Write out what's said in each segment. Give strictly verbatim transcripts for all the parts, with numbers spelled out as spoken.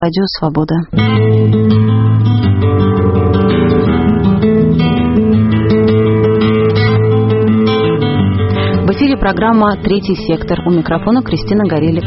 Радио Свобода. В эфире программа «Третий сектор». У микрофона Кристина Горелик.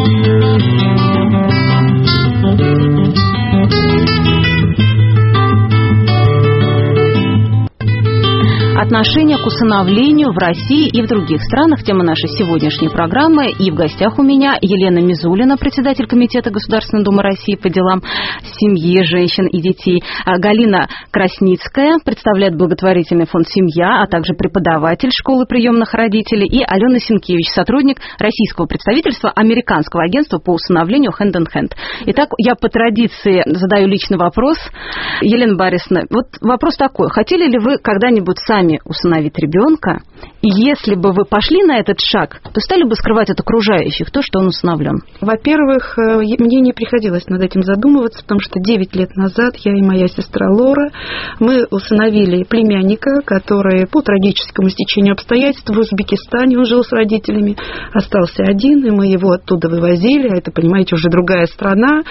Отношение к усыновлению в России и в других странах. Тема нашей сегодняшней программы. И в гостях у меня Елена Мизулина, председатель Комитета Государственной Думы России по делам семьи, женщин и детей. Галина Красницкая представляет благотворительный фонд «Семья», а также преподаватель школы приемных родителей. И Алена Сенкевич, сотрудник российского представительства Американского агентства по усыновлению Hand in Hand. Итак, я по традиции задаю личный вопрос. Елена Борисовна, вот вопрос такой. Хотели ли вы когда-нибудь сами усыновить ребенка, и если бы вы пошли на этот шаг, то стали бы скрывать от окружающих то, что он усыновлен? Во-первых, мне не приходилось над этим задумываться, потому что девять лет назад я и моя сестра Лора, мы усыновили племянника, который по трагическому стечению обстоятельств в Узбекистане, он жил с родителями, остался один, и мы его оттуда вывозили, это, понимаете, уже другая страна,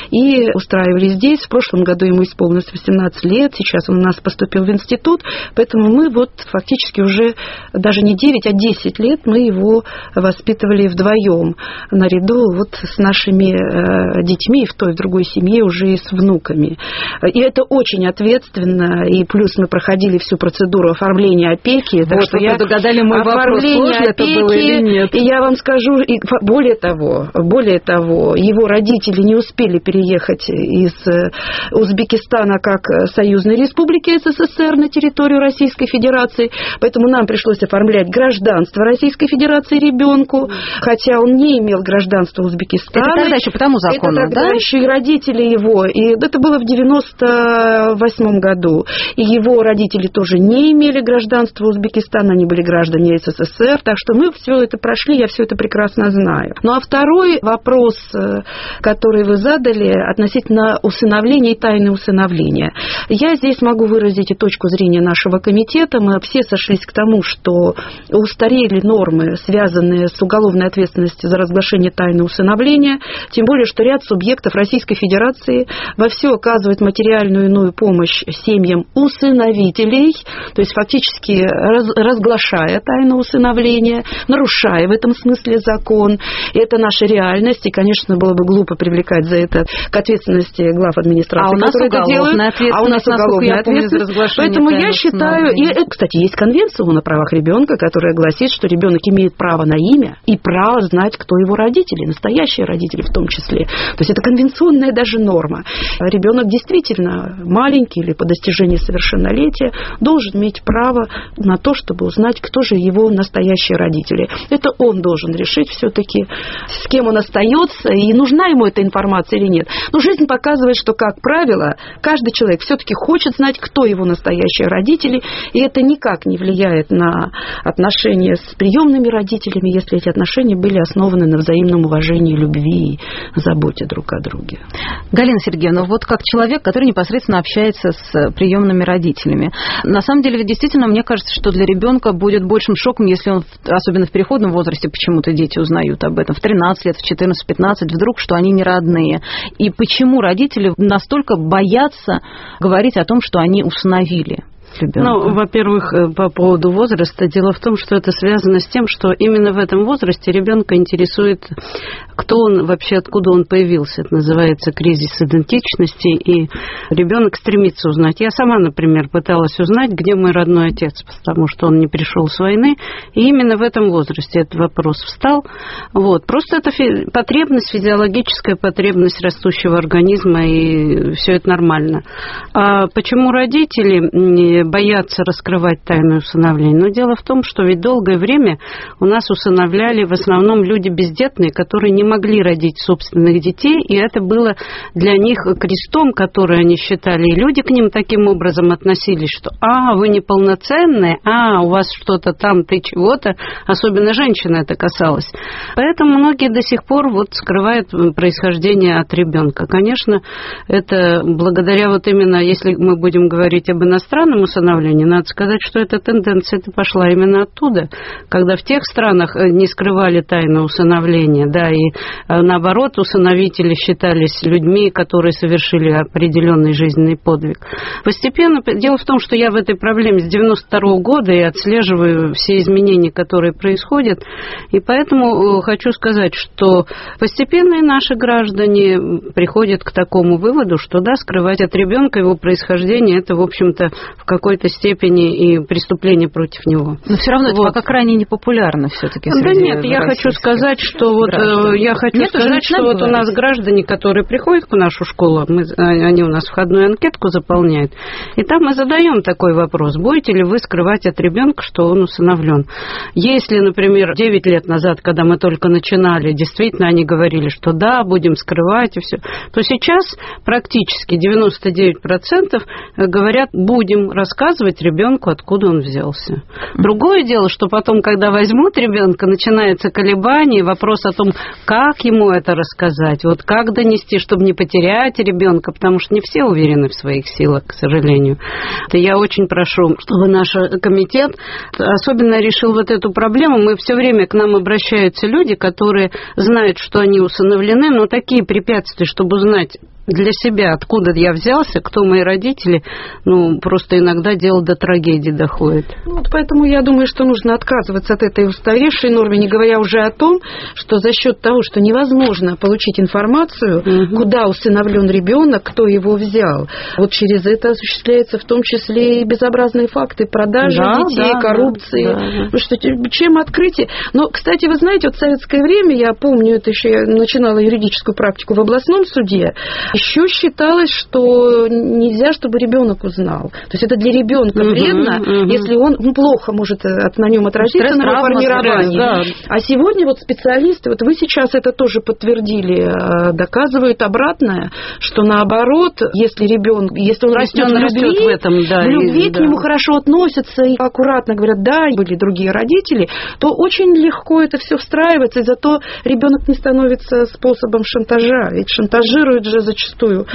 и устраивали здесь. В прошлом году ему исполнилось восемнадцать лет, сейчас он у нас поступил в институт, поэтому мы вот фактически уже даже не девять, а десять лет мы его воспитывали вдвоем, наряду вот с нашими детьми, в той и в другой семье уже и с внуками. И это очень ответственно, и плюс мы проходили всю процедуру оформления опеки. Вот, так что я догадали мой вопрос, сложно это было или нет. И я вам скажу, и более того, более того, его родители не успели переехать из Узбекистана как союзной республики СССР на территорию Российской Федерации, поэтому нам пришлось оформлять гражданство Российской Федерации ребенку, хотя он не имел гражданства Узбекистана. Это тогда еще по тому закону, это тогда да? еще и родители его, и это было в девяносто восьмом году, и его родители тоже не имели гражданства Узбекистана, они были граждане СССР, так что мы все это прошли, я все это прекрасно знаю. Ну а второй вопрос, который вы задали относительно усыновления и тайны усыновления. Я здесь могу выразить и точку зрения нашего комитета. Мы все сошлись к тому, что устарели нормы, связанные с уголовной ответственностью за разглашение тайны усыновления, тем более, что ряд субъектов Российской Федерации вовсю оказывает материальную и иную помощь семьям усыновителей, то есть фактически раз, разглашая тайну усыновления, нарушая в этом смысле закон. И это наша реальность, и, конечно, было бы глупо привлекать за это к ответственности глав администрации, а которые это делают. А у нас уголовная ответственность. Поэтому я считаю, и, кстати, есть конвенция о правах ребенка, которая гласит, что ребенок имеет право на имя и право знать, кто его родители, настоящие родители в том числе. То есть это конвенционная даже норма. Ребенок действительно маленький или по достижении совершеннолетия должен иметь право на то, чтобы узнать, кто же его настоящие родители. Это он должен решить все-таки, с кем он остается и нужна ему эта информация или нет. Но жизнь показывает, что, как правило, каждый человек все-таки хочет знать, кто его настоящие родители, и это никак не влияет на отношения с приемными родителями, если эти отношения были основаны на взаимном уважении, любви и заботе друг о друге. Галина Сергеевна, вот как человек, который непосредственно общается с приемными родителями, на самом деле, действительно, мне кажется, что для ребенка будет большим шоком, если он, особенно в переходном возрасте, почему-то дети узнают об этом в тринадцать лет, в четырнадцать пятнадцать, вдруг, что они не родные. И почему родители настолько боятся говорить о том, что они усыновили ребенка? Ну, во-первых, по поводу возраста. Дело в том, что это связано с тем, что именно в этом возрасте ребенка интересует, кто он вообще, откуда он появился. Это называется кризис идентичности, и ребенок стремится узнать. Я сама, например, пыталась узнать, где мой родной отец, потому что он не пришел с войны, и именно в этом возрасте этот вопрос встал. Вот. Просто это фи- потребность, физиологическая потребность растущего организма, и все это нормально. А почему родители боятся раскрывать тайну усыновления? Но дело в том, что ведь долгое время у нас усыновляли в основном люди бездетные, которые не могли родить собственных детей, и это было для них крестом, который они считали, и люди к ним таким образом относились, что «а, вы неполноценные, а, у вас что-то там, ты чего-то», особенно женщины это касалось. Поэтому многие до сих пор вот скрывают происхождение от ребенка. Конечно, это благодаря вот именно, если мы будем говорить об иностранном усыновлении, надо сказать, что эта тенденция пошла именно оттуда, когда в тех странах не скрывали тайну усыновления, да, и наоборот, усыновители считались людьми, которые совершили определенный жизненный подвиг. Постепенно, дело в том, что я в этой проблеме с девяносто второго года и отслеживаю все изменения, которые происходят, и поэтому хочу сказать, что постепенно и наши граждане приходят к такому выводу, что да, скрывать от ребенка его происхождение, это, в общем-то, в какой-то степени и преступление против него. Но все равно вот. Это пока крайне непопулярно все-таки. Да нет, я хочу сказать, что вот я хочу нет, сказать, что вот у нас граждане, которые приходят в нашу школу, мы, они у нас входную анкетку заполняют, и там мы задаем такой вопрос: будете ли вы скрывать от ребенка, что он усыновлен? Если, например, девять лет назад, когда мы только начинали, действительно они говорили, что да, будем скрывать и все, то сейчас практически девяносто девять процентов говорят, будем рассказывать ребенку, откуда он взялся. Другое дело, что потом, когда возьмут ребенка, начинается колебание, вопрос о том, как ему это рассказать, вот как донести, чтобы не потерять ребенка, потому что не все уверены в своих силах, к сожалению. Я очень прошу, чтобы наш комитет особенно решил вот эту проблему. Мы все время к нам обращаются люди, которые знают, что они усыновлены, но такие препятствия, чтобы узнать для себя, откуда я взялся, кто мои родители, ну, просто иногда дело до трагедии доходит. Вот поэтому я думаю, что нужно отказываться от этой устаревшей нормы, не говоря уже о том, что за счет того, что невозможно получить информацию, угу. куда усыновлен ребенок, кто его взял, вот через это осуществляются в том числе и безобразные факты продажи да, детей, да, коррупции. Да, да. Ну, что, чем открытие? Но, кстати, вы знаете, вот в советское время, я помню, это еще я начинала юридическую практику в областном суде, еще считалось, что нельзя, чтобы ребенок узнал. То есть это для ребенка uh-huh, вредно, uh-huh. если он ну, плохо может на нем отразиться стресс, на его формировании. Да. А сегодня вот специалисты, вот вы сейчас это тоже подтвердили, доказывают обратное, что наоборот, если ребенок, если он растет в любви, в, этом, да, в любви и, к да. нему хорошо относятся и аккуратно говорят, да, были другие родители, то очень легко это все встраивается, и зато ребенок не становится способом шантажа. Ведь шантажируют же зачастую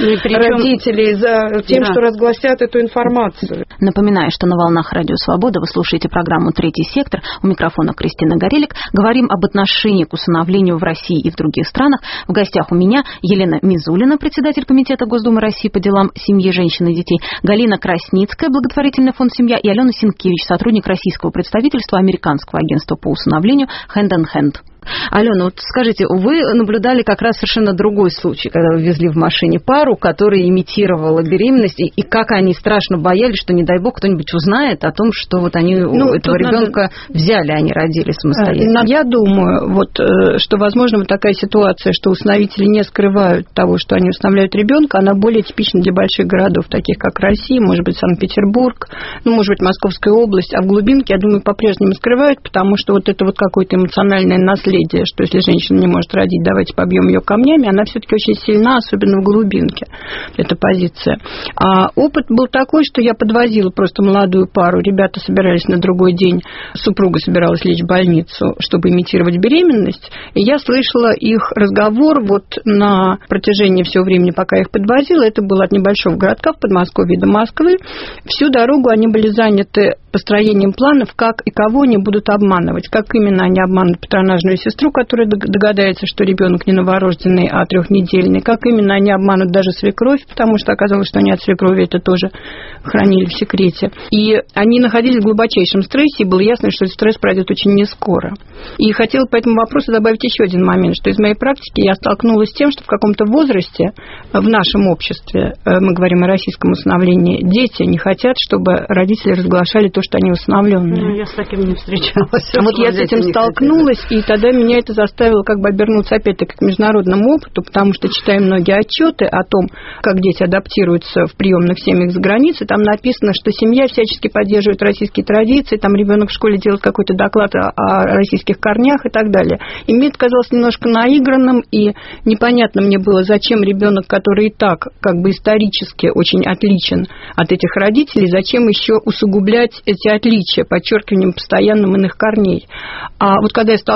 родителей за тем, да. что разгласят эту информацию. Напоминаю, что на волнах Радио Свобода вы слушаете программу «Третий сектор». У микрофона Кристина Горелик. Говорим об отношении к усыновлению в России и в других странах. В гостях у меня Елена Мизулина, председатель Комитета Госдумы России по делам семьи, женщин и детей, Галина Красницкая, благотворительный фонд «Семья», и Алена Сенкевич, сотрудник российского представительства Американского агентства по усыновлению Hand in Hand. Алена, вот скажите, вы наблюдали как раз совершенно другой случай, когда вы везли в машине пару, которая имитировала беременность, и, и как они страшно боялись, что, не дай бог, кто-нибудь узнает о том, что вот они ну, этого ребенка надо... взяли, а не родили самостоятельно. Я думаю, вот, что, возможно, вот такая ситуация, что усыновители не скрывают того, что они усыновляют ребенка, она более типична для больших городов, таких как Россия, может быть, Санкт-Петербург, ну, может быть, Московская область, а в глубинке, я думаю, по-прежнему скрывают, потому что вот это вот какое-то эмоциональное наследие, что если женщина не может родить, давайте побьем ее камнями, она все-таки очень сильна, особенно в глубинке, эта позиция. А опыт был такой, что я подвозила просто молодую пару, ребята собирались на другой день, супруга собиралась лечь в больницу, чтобы имитировать беременность, и я слышала их разговор вот на протяжении всего времени, пока я их подвозила, это было от небольшого городка в Подмосковье до Москвы, всю дорогу они были заняты построением планов, как и кого они будут обманывать, как именно они обманут патронажную сестру, которая догадается, что ребенок не новорожденный, а трехнедельный, как именно они обманут даже свекровь, потому что оказалось, что они от свекрови это тоже хранили в секрете. И они находились в глубочайшем стрессе, и было ясно, что этот стресс пройдет очень нескоро. И хотела по этому вопросу добавить еще один момент, что из моей практики я столкнулась с тем, что в каком-то возрасте в нашем обществе, мы говорим о российском усыновлении, дети не хотят, чтобы родители разглашали то, что они усыновленные. Ну, я с таким не встречалась. А вот я с этим столкнулась, и тогда меня это заставило как бы обернуться опять-таки к международному опыту, потому что, читая многие отчеты о том, как дети адаптируются в приемных семьях за границей, там написано, что семья всячески поддерживает российские традиции, там ребенок в школе делает какой-то доклад о российских корнях и так далее. И мне это казалось немножко наигранным, и непонятно мне было, зачем ребенок, который и так как бы исторически очень отличен от этих родителей, зачем еще усугублять эти отличия подчеркиванием постоянным иных корней. А вот когда я столкнулась с тем,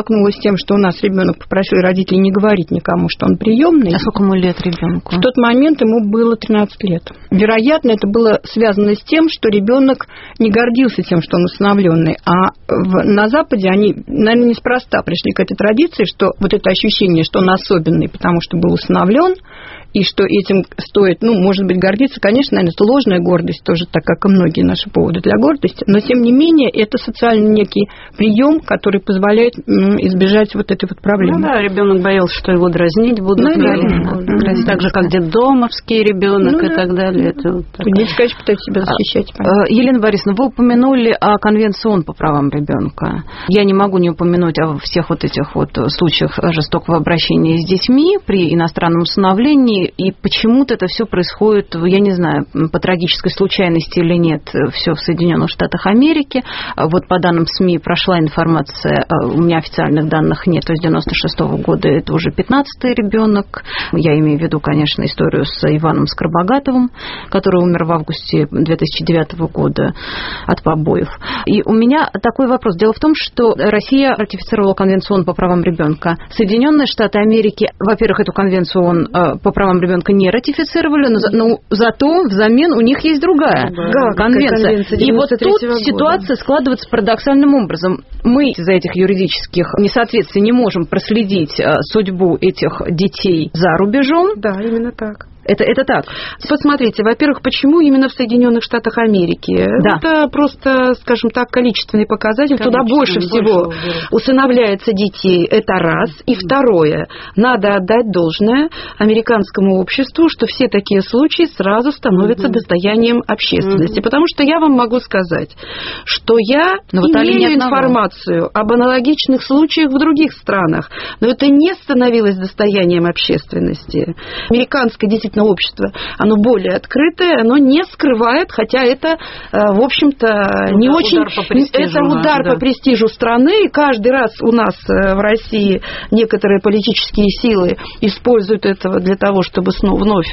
тем, что у нас ребенок попросил родителей не говорить никому, что он приемный. А сколько ему лет ребенку? В тот момент ему было тринадцать лет. Вероятно, это было связано с тем, что ребенок не гордился тем, что он усыновленный. А в, на Западе они, наверное, неспроста пришли к этой традиции, что вот это ощущение, что он особенный, потому что был усыновлен, и что этим стоит, ну, может быть, гордиться. Конечно, наверное, это ложная гордость, тоже так, как и многие наши поводы для гордости, но, тем не менее, это социальный некий прием, который позволяет избежать вот этой вот проблемы. Ну да, ребенок боялся, что его дразнить будут. Наверное, да, да. Так же, как детдомовский ребенок ну, и да. так далее. Это вот дети, конечно, пытаются себя защищать. А, Елена Борисовна, вы упомянули о Конвенции ООН по правам ребенка. Я не могу не упомянуть о всех вот этих вот случаях жестокого обращения с детьми при иностранном усыновлении. И почему-то это все происходит, я не знаю, по трагической случайности или нет, все в Соединенных Штатах Америки. Вот по данным СМИ прошла информация, у меня официальных данных нет, то есть девяносто шестого года это уже пятнадцатый ребенок. Я имею в виду, конечно, историю с Иваном Скоробогатовым, который умер в августе две тысячи девятого года от побоев. И у меня такой вопрос. Дело в том, что Россия ратифицировала Конвенцию ООН по правам ребенка. Соединенные Штаты Америки, во-первых, эту Конвенцию ООН по правам ребенка не ратифицировали, но, за, но зато взамен у них есть другая да, конвенция. конвенция И вот тут года. Ситуация складывается парадоксальным образом. Мы из-за этих юридических несоответствий не можем проследить судьбу этих детей за рубежом. Да, именно так. Это, это так. Посмотрите, во-первых, почему именно в Соединенных Штатах Америки? Да. Это просто, скажем так, количественный показатель. Туда больше всего больше усыновляется детей. Это раз. И второе. Надо отдать должное американскому обществу, что все такие случаи сразу становятся угу. достоянием общественности. Угу. Потому что я вам могу сказать, что я но имею информацию об аналогичных случаях в других странах, но это не становилось достоянием общественности. Американское действительно общество, оно более открытое, оно не скрывает, хотя это, в общем-то, не удар очень... По это удар да. по престижу страны, и каждый раз у нас в России некоторые политические силы используют это для того, чтобы снова вновь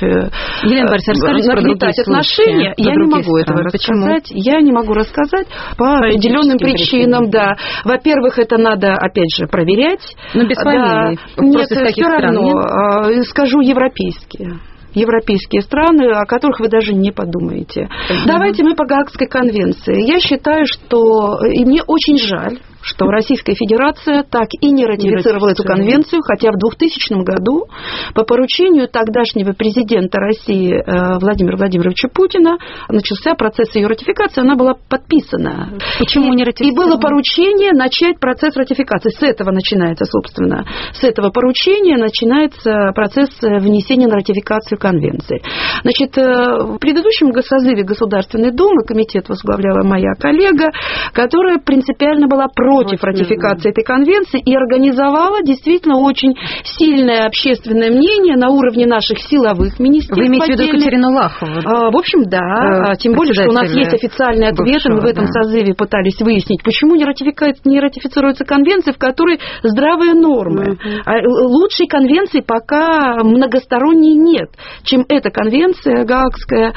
нагнетать отношения. Я не могу этого рассказать. Я не могу рассказать по определенным причинам, да. Во-первых, это надо, опять же, проверять. Но без фамилии. Нет, все равно. Нет? Скажу европейские. Европейские страны, о которых вы даже не подумаете. Mm-hmm. Давайте мы по Гаагской конвенции. Я считаю, что... И мне очень жаль, что Российская Федерация так и не ратифицировала эту конвенцию, хотя в двухтысячном году по поручению тогдашнего президента России Владимира Владимировича Путина начался процесс ее ратификации, она была подписана. Почему и, не ратифицировала? И было поручение начать процесс ратификации. С этого начинается, собственно, с этого поручения начинается процесс внесения на ратификацию конвенции. Значит, в предыдущем созыве Государственной Думы комитет возглавляла моя коллега, которая принципиально была против против ратификации этой конвенции и организовала действительно очень сильное общественное мнение на уровне наших силовых министерств. Вы имеете в виду Екатерину Лахову? А, в общем, да. А, тем более, что у нас есть официальный ответ, и мы в этом да. созыве пытались выяснить, почему не, не ратифицируется конвенция, в которой здравые нормы. Uh-huh. А лучшей конвенции пока многосторонней нет, чем эта конвенция Гаагская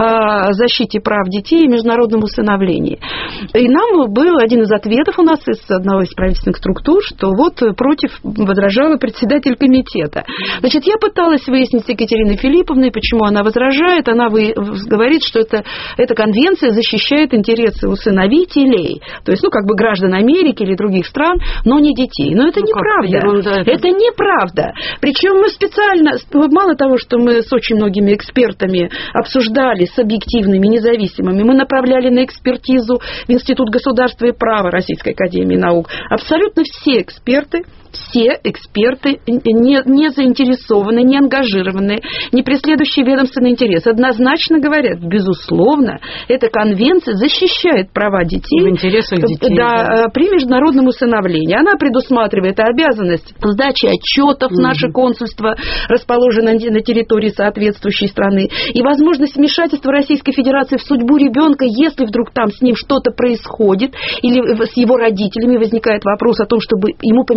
о защите прав детей и международном усыновлении. И нам был один из ответов у нас из одного из правительственных структур, что вот против возражала председатель комитета. Значит, я пыталась выяснить с Екатериной Филипповной, почему она возражает. Она вы, говорит, что это, эта конвенция защищает интересы усыновителей, то есть, ну, как бы граждан Америки или других стран, но не детей. Но это ну, неправда. Это... это неправда. Причем мы специально, мало того, что мы с очень многими экспертами обсуждали, с объективными, независимыми, мы направляли на экспертизу в Институт государства и права Российской академии наук. Абсолютно все эксперты, все эксперты не, не заинтересованы, не ангажированы, не преследующие ведомственный интерес. Однозначно говорят, безусловно, эта конвенция защищает права детей, в интересах детей да, да. при международном усыновлении. Она предусматривает обязанность сдачи отчетов в mm-hmm. наше консульство, расположенное на территории соответствующей страны, и возможность вмешательства Российской Федерации в судьбу ребенка, если вдруг там с ним что-то происходит, или с его родителями возникает вопрос о том, чтобы ему поменять семью,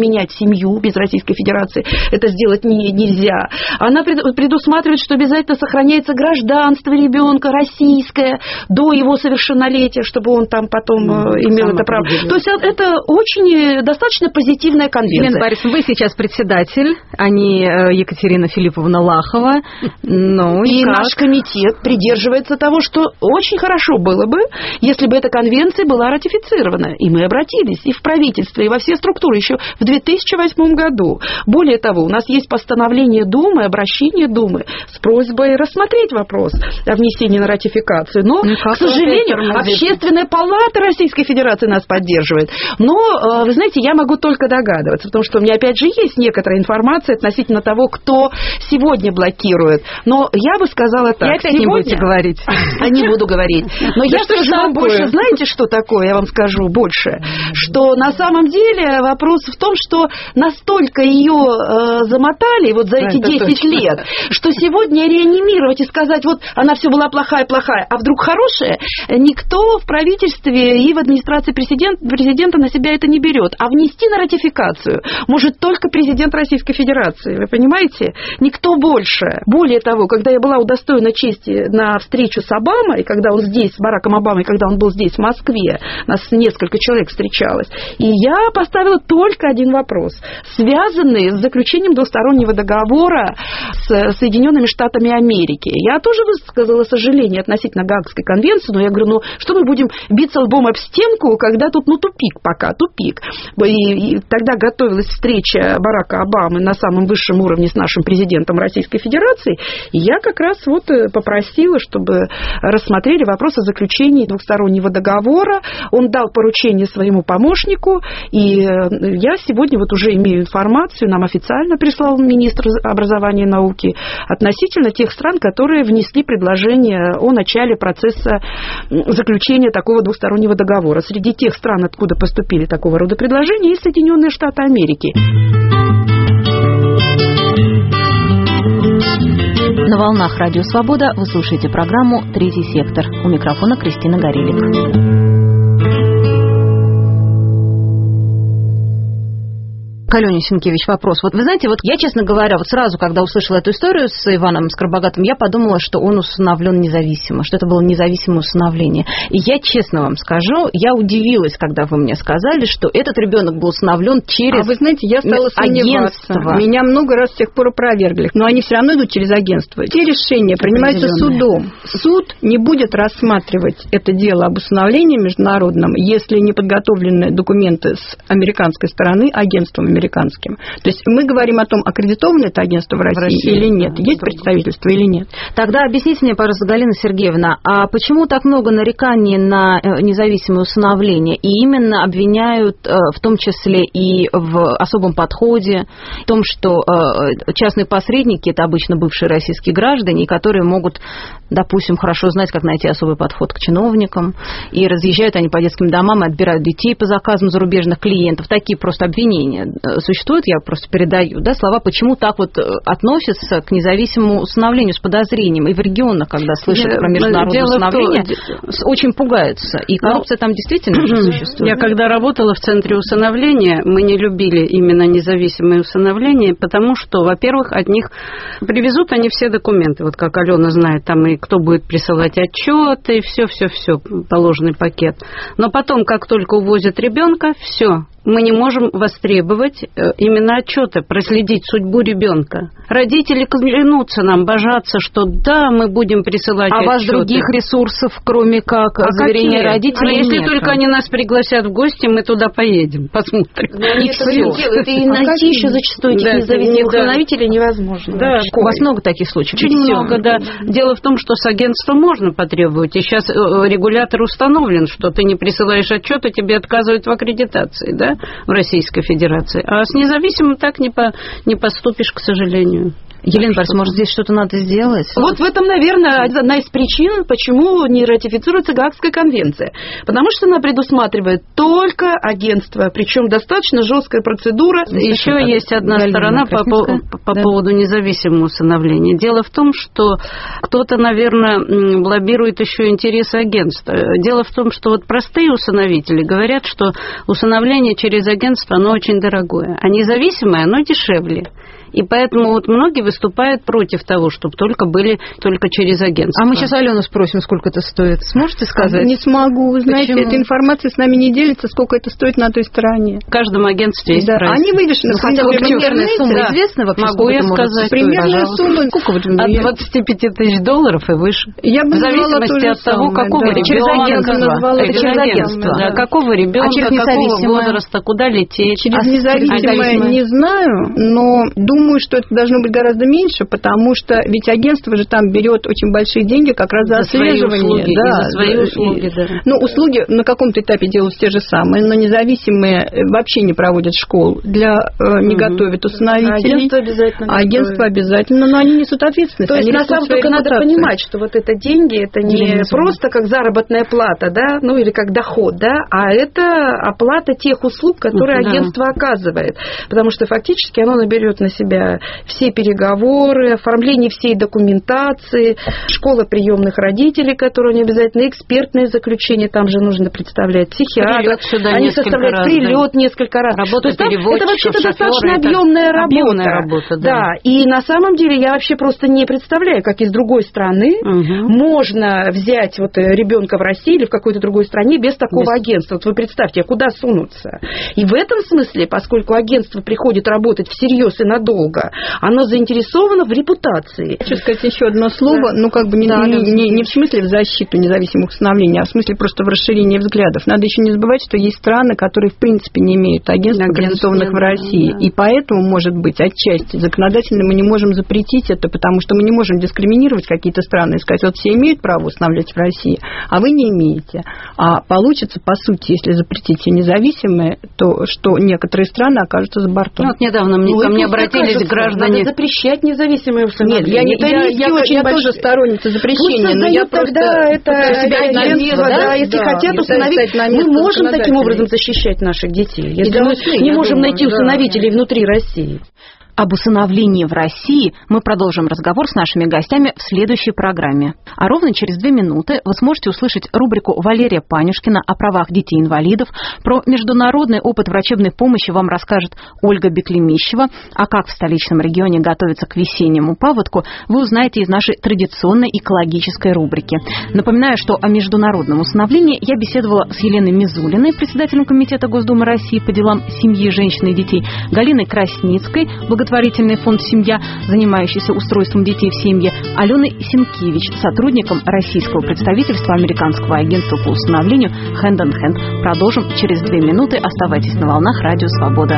семью без Российской Федерации. Это сделать не, нельзя. Она предусматривает, что обязательно сохраняется гражданство ребенка российское до его совершеннолетия, чтобы он там потом ну, имел это право. То есть это очень достаточно позитивная конвенция. Елена Борисовна, вы сейчас председатель, а не Екатерина Филипповна Лахова. Ну, и и как? Наш комитет придерживается того, что очень хорошо было бы, если бы эта конвенция была ратифицирована. И мы обратились и в правительство, и во все структуры еще в две тысячи восьмом году. Более того, у нас есть постановление Думы, обращение Думы с просьбой рассмотреть вопрос о внесении на ратификацию. Но, ну, к сожалению, Общественная палата Российской Федерации нас поддерживает. Но, вы знаете, я могу только догадываться, потому что у меня, опять же, есть некоторая информация относительно того, кто сегодня блокирует. Но я бы сказала так. Я опять сегодня... не будете говорить. А не буду говорить. Но я скажу вам больше. Знаете, что такое? Я вам скажу больше. Что на самом деле вопрос в том, что настолько ее э, замотали вот за эти десять лет, что сегодня реанимировать и сказать, вот она все была плохая-плохая, а вдруг хорошая, никто в правительстве и в администрации президент, президента на себя это не берет. А внести на ратификацию может только президент Российской Федерации. Вы понимаете? Никто больше. Более того, когда я была удостоена чести на встречу с Обамой, когда он здесь, с Бараком Обамой, когда он был здесь, в Москве, нас несколько человек встречалось, и я поставила только один вопрос, связанный с заключением двустороннего договора с Соединенными Штатами Америки. Я тоже высказала сожаление относительно Гаагской конвенции, но я говорю, ну что мы будем биться лбом об стенку, когда тут, ну, тупик пока, тупик. И, и тогда готовилась встреча Барака Обамы на самом высшем уровне с нашим президентом Российской Федерации, и я как раз вот попросила, чтобы рассмотрели вопрос о заключении двухстороннего договора. Он дал поручение своему помощнику, и я сегодня вот уже имею информацию, нам официально прислал министр образования и науки, относительно тех стран, которые внесли предложение о начале процесса заключения такого двустороннего договора. Среди тех стран, откуда поступили такого рода предложения, есть Соединенные Штаты Америки. На волнах Радио Свобода вы слушаете программу «Третий сектор». У микрофона Кристина Горелик. К Алене Сенкевич вопрос. Вот вы знаете, вот я, честно говоря, вот сразу, когда услышала эту историю с Иваном Скоробогатым, я подумала, что он усыновлен независимо, что это было независимое усыновление. И я, честно вам скажу, я удивилась, когда вы мне сказали, что этот ребенок был усыновлен через агентство. А вы знаете, я стала сомневаться. Меня много раз с тех пор опровергли. Но они все равно идут через агентство. Те решения принимаются судом. Суд не будет рассматривать это дело об усыновлении международном, если не подготовлены документы с американской стороны агентством американским. То есть мы говорим о том, аккредитовано это агентство в России, в России или нет, да, есть представительство или нет. Тогда объясните мне, пожалуйста, Галина Сергеевна, а почему так много нареканий на независимое усыновление, и именно обвиняют в том числе и в особом подходе, в том, что частные посредники – это обычно бывшие российские граждане, которые могут, допустим, хорошо знать, как найти особый подход к чиновникам, и разъезжают они по детским домам и отбирают детей по заказам зарубежных клиентов. Такие просто обвинения существуют, я просто передаю, да, слова, почему так вот относятся к независимому усыновлению с подозрением, и в регионах, когда слышат я, про международное усыновление, то... очень пугаются, и коррупция Но... там действительно уже существует. Я когда работала в центре усыновления, мы не любили именно независимое усыновление, потому что, во-первых, от них привезут они все документы, вот как Алена знает, там и кто будет присылать отчеты, и все-все-все, положенный пакет. Но потом, как только увозят ребенка, все. Мы не можем востребовать именно отчеты, проследить судьбу ребенка. Родители клянутся нам, божатся, что да, мы будем присылать а отчеты. А у вас других ресурсов, кроме как а заверения родителей, а если нет? Только они нас пригласят в гости, мы туда поедем, посмотрим. Но они это все делают, и найти еще зачастую этих да, независимых усыновителей невозможно. Да, у вас много таких случаев? Очень много, да. Дело в том, что с агентства можно потребовать, и сейчас регулятор установлен, что ты не присылаешь отчеты, тебе отказывают в аккредитации, да? В Российской Федерации. А с независимым так не, по, не поступишь, к сожалению. Елена Борисовна, может, здесь что-то надо сделать? Вот в этом, наверное, одна из причин, почему не ратифицируется Гаагская конвенция. Потому что она предусматривает только агентство, причем достаточно жесткая процедура. Еще это есть одна Галина сторона по, по, по да. поводу независимого усыновления. Дело в том, что кто-то, наверное, лоббирует еще интересы агентства. Дело в том, что вот простые усыновители говорят, что усыновление через агентство, оно очень дорогое, а независимое, оно дешевле. И поэтому вот многие выступают против того, чтобы только были только через агентство. А мы сейчас Алену спросим, сколько это стоит. Сможете сказать? А не смогу. Вы знаете, Почему? Эта информация с нами не делится, сколько это стоит на той стороне. В каждом агентстве есть да. прайс. Они вывешены. Ну, хотя бы примерная сумма да. известна вообще? Могу я сказать. Примерная сумма. Сколько вот от двадцати пяти тысяч долларов и выше. Я бы в зависимости от того, самое, какого да. ребенка. Через агентство. Это через агентство. Да, какого ребенка, а какого возраста, куда лететь. Через а независимое не знаю, но думаю, что это должно быть гораздо меньше, потому что ведь агентство же там берет очень большие деньги как раз за, за отслеживание. Свои услуги, да, за свои услуги, да. Ну, услуги на каком-то этапе делают те же самые, но независимые вообще не проводят школ, для, э, не угу. готовят усыновителей. Агентство обязательно. Агентство обязательно, но они несут ответственность. То есть, на самом деле, надо понимать, что вот это деньги, это не деньги просто как заработная плата, да, ну или как доход, да, а это оплата тех услуг, которые да. агентство оказывает. Потому что фактически оно наберет на себя все переговоры, оформление всей документации, школа приемных родителей, которые не обязательно, экспертное заключение, там же нужно представлять психиатра, они составляют раз, прилет да. несколько раз. Работа То есть, это вообще-то шофёра, достаточно объемная работа. Объемная работа, да. да. И на самом деле я вообще просто не представляю, как и с другой стороны угу. можно взять вот ребенка в России или в какой-то другой стране без такого без... агентства. Вот вы представьте, куда сунуться. И в этом смысле, поскольку агентство приходит работать всерьез и надолго, оно заинтересовано в репутации. Хочу сказать еще одно слово, да. ну как бы не, да, не, не, не в смысле в защиту независимых усыновлений, а в смысле просто в расширении взглядов. Надо еще не забывать, что есть страны, которые в принципе не имеют агентств, аккредитованных в России. Да. И поэтому, может быть, отчасти законодательно мы не можем запретить это, потому что мы не можем дискриминировать какие-то страны и сказать, вот все имеют право усыновлять в России, а вы не имеете. А получится, по сути, если запретить все независимые, то что некоторые страны окажутся за бортом. Ну, вот недавно мне, ну, ко мне обратились кажется, граждане... Надо запрещать независимые усыновления. Нет, я, не, я, я, я, я тоже сторонница запрещения, но я просто... тогда это агентство, да, да, если да, хотят установить, мы можем таким образом защищать наших детей, если мы не можем думаю, найти усыновителей да. внутри России. Об усыновлении в России мы продолжим разговор с нашими гостями в следующей программе. А ровно через две минуты вы сможете услышать рубрику Валерия Панюшкина о правах детей-инвалидов. Про международный опыт врачебной помощи вам расскажет Ольга Беклемищева. А как в столичном регионе готовиться к весеннему паводку, вы узнаете из нашей традиционной экологической рубрики. Напоминаю, что о международном усыновлении я беседовала с Еленой Мизулиной, председателем Комитета Госдумы России по делам семьи, женщин и детей, Галиной Красницкой, благотворительный фонд «Семья», занимающийся устройством детей в семье, Аленой Сенкевич, сотрудником российского представительства американского агентства по усыновлению Hand in Hand. Продолжим через две минуты. Оставайтесь на волнах Радио Свобода.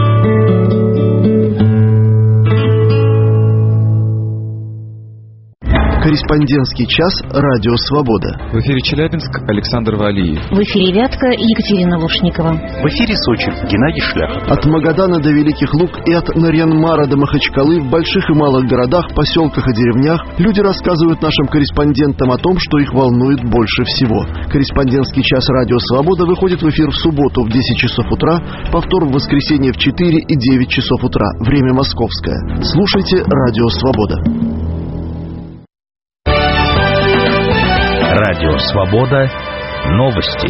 Корреспондентский час «Радио Свобода». В эфире Челябинск, Александр Валиев. В эфире Вятка, Екатерина Лушникова. В эфире Сочи, Геннадий Шляхов. От Магадана до Великих Луг и от Нарьян-Мара до Махачкалы в больших и малых городах, поселках и деревнях люди рассказывают нашим корреспондентам о том, что их волнует больше всего. Корреспондентский час «Радио Свобода» выходит в эфир в субботу в десять часов утра, повтор в воскресенье в четыре и девять часов утра. Время московское. Слушайте «Радио Свобода». Радио Свобода. Новости.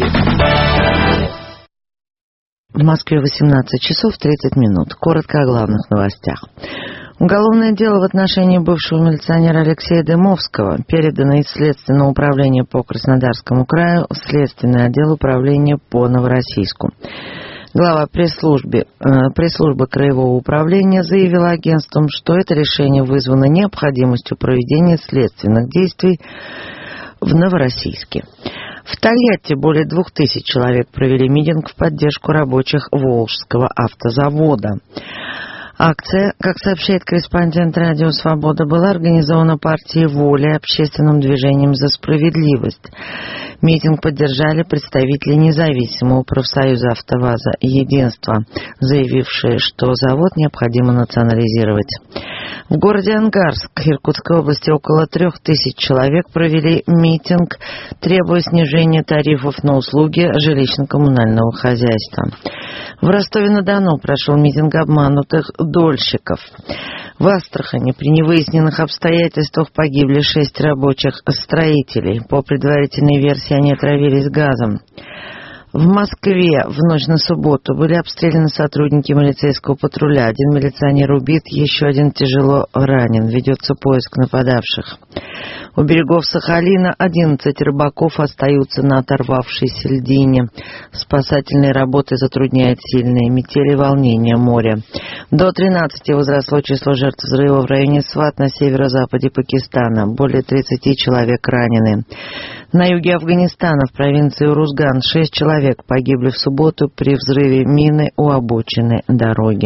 В Москве восемнадцать часов тридцать минут. Коротко о главных новостях. Уголовное дело в отношении бывшего милиционера Алексея Дымовского передано из Следственного управления по Краснодарскому краю в Следственный отдел управления по Новороссийску. Глава пресс-службы, э, пресс-службы Краевого управления заявила агентствам, что это решение вызвано необходимостью проведения следственных действий в Новороссийске. В Тольятти более двух тысяч человек провели митинг в поддержку рабочих Волжского автозавода. Акция, как сообщает корреспондент «Радио Свобода», была организована партией «Воля» и общественным движением «За справедливость». Митинг поддержали представители независимого профсоюза «АвтоВАЗа» «Единство», заявившие, что завод необходимо национализировать. В городе Ангарск Иркутской области около трех тысяч человек провели митинг, требуя снижения тарифов на услуги жилищно-коммунального хозяйства. В Ростове-на-Дону прошел митинг обманутых дольщиков. В Астрахани при невыясненных обстоятельствах погибли шесть рабочих строителей. По предварительной версии они отравились газом. В Москве в ночь на субботу были обстреляны сотрудники милицейского патруля. Один милиционер убит, еще один тяжело ранен. Ведется поиск нападавших. У берегов Сахалина одиннадцать рыбаков остаются на оторвавшейся льдине. Спасательные работы затрудняют сильные метели и волнения моря. До тринадцати возросло число жертв взрыва в районе Сват на северо-западе Пакистана. Более тридцати человек ранены. На юге Афганистана, в провинции Урузган, шесть человек погибли в субботу при взрыве мины у обочины дороги.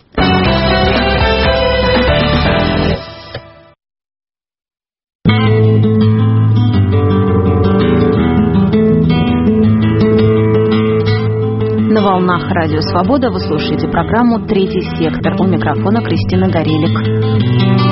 На волнах Радио Свобода вы слушаете программу «Третий сектор». У микрофона Кристина Горелик.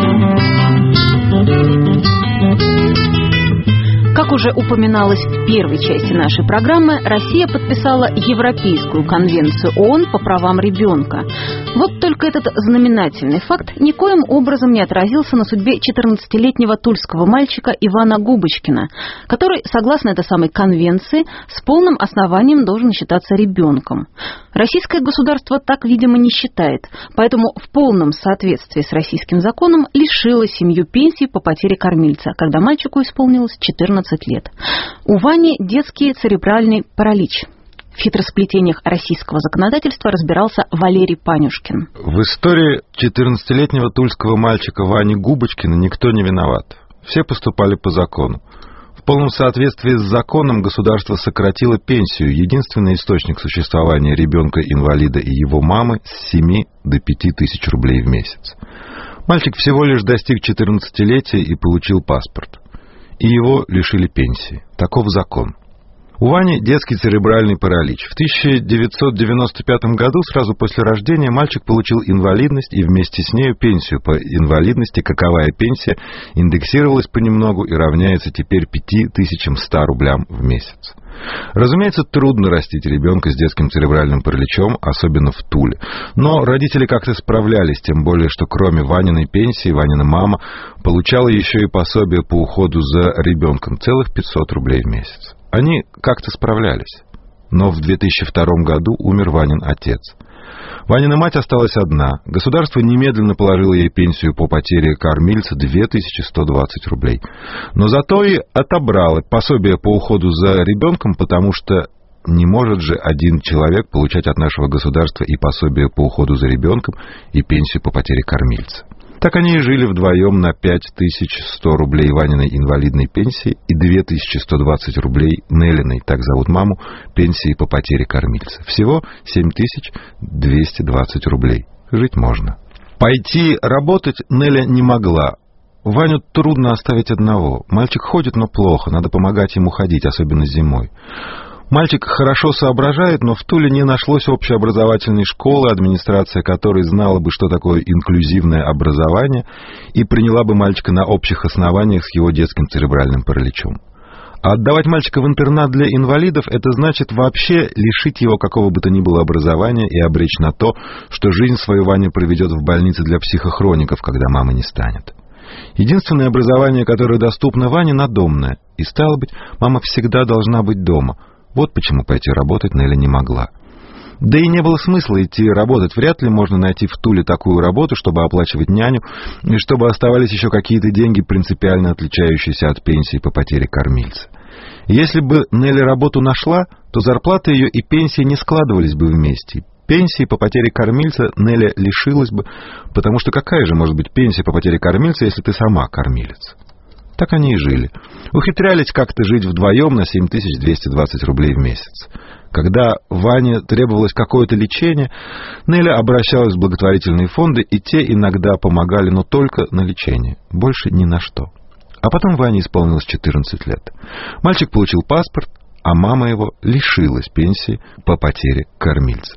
Как уже упоминалось в первой части нашей программы, Россия подписала Европейскую конвенцию ООН по правам ребенка. Вот только этот знаменательный факт никоим образом не отразился на судьбе четырнадцатилетнего тульского мальчика Ивана Губочкина, который, согласно этой самой конвенции, с полным основанием должен считаться ребенком. Российское государство так, видимо, не считает, поэтому в полном соответствии с российским законом лишило семью пенсии по потере кормильца, когда мальчику исполнилось четырнадцать лет. У Вани детский церебральный паралич. В хитросплетениях российского законодательства разбирался Валерий Панюшкин. В истории четырнадцатилетнего тульского мальчика Вани Губочкина никто не виноват. Все поступали по закону. В полном соответствии с законом государство сократило пенсию, единственный источник существования ребенка-инвалида и его мамы, с семи до пяти тысяч рублей в месяц. Мальчик всего лишь достиг четырнадцатилетия и получил паспорт. И его лишили пенсии. Таков закон. У Вани детский церебральный паралич. В тысяча девятьсот девяносто пятом году, сразу после рождения, мальчик получил инвалидность и вместе с нею пенсию по инвалидности, каковая пенсия индексировалась понемногу и равняется теперь пяти тысячам ста рублям в месяц. Разумеется, трудно растить ребенка с детским церебральным параличом, особенно в Туле. Но родители как-то справлялись, тем более, что кроме Ваниной пенсии, Ванина мама получала еще и пособие по уходу за ребенком, целых пятьсот рублей в месяц. Они как-то справлялись. Но в две тысячи втором году умер Ванин отец. Ванина мать осталась одна. Государство немедленно положило ей пенсию по потере кормильца две тысячи сто двадцать рублей. Но зато и отобрало пособие по уходу за ребенком, потому что не может же один человек получать от нашего государства и пособие по уходу за ребенком, и пенсию по потере кормильца. Так они и жили вдвоем на пять тысяч сто рублей Ваниной инвалидной пенсии и две тысячи сто двадцать рублей Неллиной, так зовут маму, пенсии по потере кормильца. Всего семь тысяч двести двадцать рублей. Жить можно. Пойти работать Неля не могла. Ваню трудно оставить одного. Мальчик ходит, но плохо, надо помогать ему ходить, особенно зимой. Мальчик хорошо соображает, но в Туле не нашлось общеобразовательной школы, администрация которой знала бы, что такое инклюзивное образование, и приняла бы мальчика на общих основаниях с его детским церебральным параличом. А отдавать мальчика в интернат для инвалидов — это значит вообще лишить его какого бы то ни было образования и обречь на то, что жизнь свою Ваня проведет в больнице для психохроников, когда мамы не станет. Единственное образование, которое доступно Ване, надомное, и, стало быть, мама всегда должна быть дома. Вот почему пойти работать Неля не могла. Да и не было смысла идти работать. Вряд ли можно найти в Туле такую работу, чтобы оплачивать няню, и чтобы оставались еще какие-то деньги, принципиально отличающиеся от пенсии по потере кормильца. Если бы Неля работу нашла, то зарплата ее и пенсии не складывались бы вместе. Пенсии по потере кормильца Неля лишилась бы, потому что какая же может быть пенсия по потере кормильца, если ты сама кормилец? Так они и жили. Ухитрялись как-то жить вдвоем на семь тысяч двести двадцать рублей в месяц. Когда Ване требовалось какое-то лечение, Неля обращалась в благотворительные фонды, и те иногда помогали, но только на лечение, больше ни на что. А потом Ване исполнилось четырнадцать лет. Мальчик получил паспорт, а мама его лишилась пенсии по потере кормильца.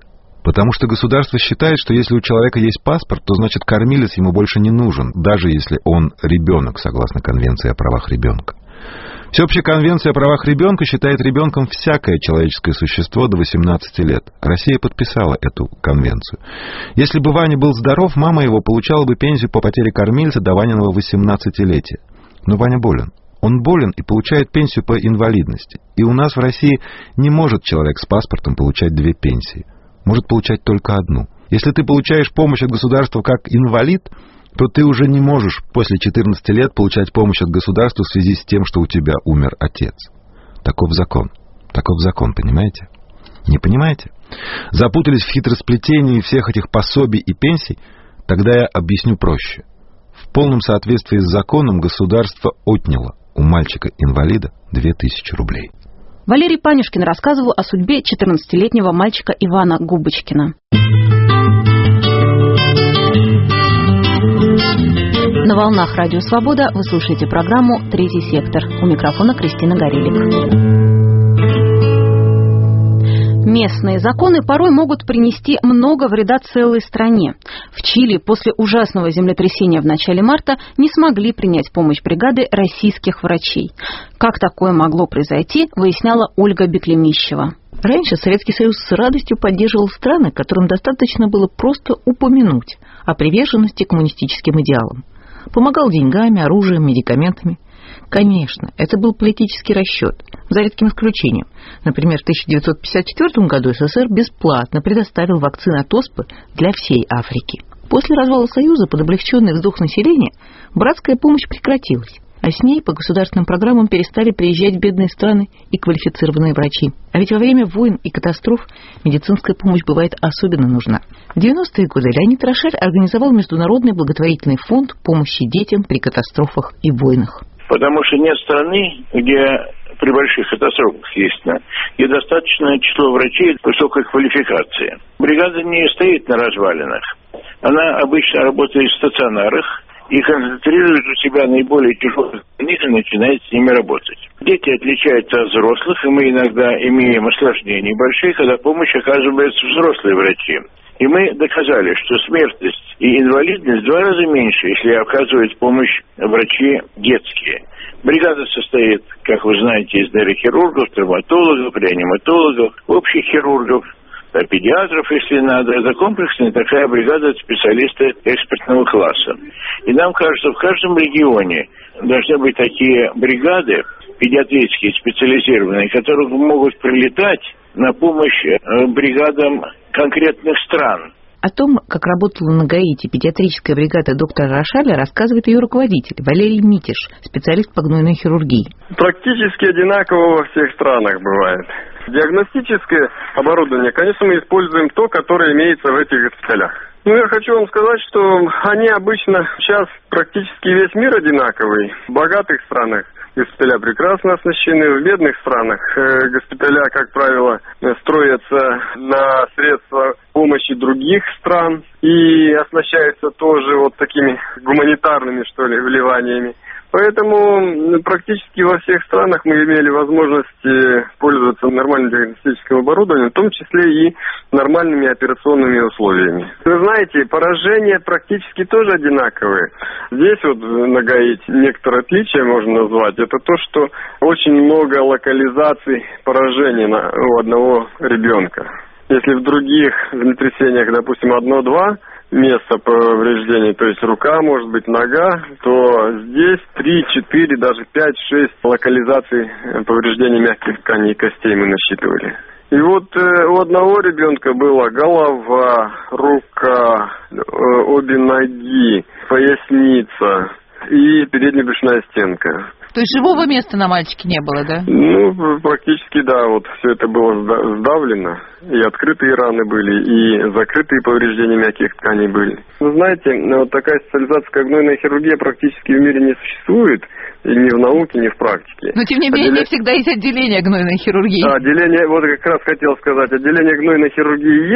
Потому что государство считает, что если у человека есть паспорт, то значит кормилец ему больше не нужен, даже если он ребенок, согласно Конвенции о правах ребенка. Всеобщая конвенция о правах ребенка считает ребенком всякое человеческое существо до восемнадцати лет. Россия подписала эту конвенцию. Если бы Ваня был здоров, мама его получала бы пенсию по потере кормильца до Ваниного восемнадцатилетия. Но Ваня болен. Он болен и получает пенсию по инвалидности. И у нас в России не может человек с паспортом получать две пенсии. Может получать только одну. Если ты получаешь помощь от государства как инвалид, то ты уже не можешь после четырнадцати лет получать помощь от государства в связи с тем, что у тебя умер отец. Таков закон. Таков закон, понимаете? Не понимаете? Запутались в хитросплетении всех этих пособий и пенсий? Тогда я объясню проще. В полном соответствии с законом государство отняло у мальчика-инвалида две тысячи рублей. Валерий Панюшкин рассказывал о судьбе четырнадцатилетнего мальчика Ивана Губочкина. На волнах Радио Свобода вы слушаете программу «Третий сектор». У микрофона Кристина Горелик. Местные законы порой могут принести много вреда целой стране. В Чили после ужасного землетрясения в начале марта не смогли принять помощь бригады российских врачей. Как такое могло произойти, выясняла Ольга Беклемищева. Раньше Советский Союз с радостью поддерживал страны, которым достаточно было просто упомянуть о приверженности коммунистическим идеалам. Помогал деньгами, оружием, медикаментами. Конечно, это был политический расчет, за редким исключением. Например, в тысяча девятьсот пятьдесят четвёртом году СССР бесплатно предоставил вакцины от оспы для всей Африки. После развала Союза под облегченный вздох населения братская помощь прекратилась, а с ней по государственным программам перестали приезжать в бедные страны и квалифицированные врачи. А ведь во время войн и катастроф медицинская помощь бывает особенно нужна. В девяностые годы Леонид Рошель организовал Международный благотворительный фонд помощи детям при катастрофах и войнах. Потому что нет страны, где при больших катастрофах, естественно, и достаточное число врачей высокой квалификации. Бригада не стоит на развалинах. Она обычно работает в стационарах и концентрирует у себя наиболее тяжелых больных и начинает с ними работать. Дети отличаются от взрослых, и мы иногда имеем осложнения большие, когда помощь оказывается взрослые врачи. И мы доказали, что смертность и инвалидность в два раза меньше, если оказывают помощь врачи детские. Бригада состоит, как вы знаете, из нейрохирургов, травматологов, реаниматологов, общих хирургов, педиатров, если надо. Это комплексная такая бригада специалистов экспертного класса. И нам кажется, в каждом регионе должны быть такие бригады педиатрические, специализированные, которые могут прилетать на помощь бригадам конкретных стран. О том, как работала на Гаити педиатрическая бригада доктора Рошаля, рассказывает ее руководитель Валерий Митиш, специалист по гнойной хирургии. Практически одинаково во всех странах бывает. Диагностическое оборудование, конечно, мы используем то, которое имеется в этих госпиталях. Ну, я хочу вам сказать, что они обычно сейчас практически весь мир одинаковый. В богатых странах госпиталя прекрасно оснащены, в бедных странах э, госпиталя, как правило, строятся на средства помощи других стран и оснащаются тоже вот такими гуманитарными, что ли, вливаниями. Поэтому практически во всех странах мы имели возможность пользоваться нормальным диагностическим оборудованием, в том числе и нормальными операционными условиями. Вы знаете, поражения практически тоже одинаковые. Здесь вот на Гаити некоторые отличия можно назвать. Это то, что очень много локализаций поражений на, у одного ребенка. Если в других землетрясениях, допустим, одно-два места повреждений, то есть рука, может быть, нога, то здесь три, четыре, даже пять, шесть локализаций повреждений мягких тканей и костей мы насчитывали. И вот э, у одного ребенка была голова, рука, э, обе ноги, поясница и передняя брюшная стенка. То есть живого места на мальчике не было, да? Ну, практически, да. Вот все это было сдавлено. И открытые раны были, и закрытые повреждения мягких тканей были. Ну, знаете, вот такая специализация, как гнойная хирургия, практически в мире не существует. И ни в науке, ни в практике. Но, тем не менее, Отделение... всегда есть отделение гнойной хирургии. Да, отделение, вот как раз хотел сказать, отделение гнойной хирургии есть,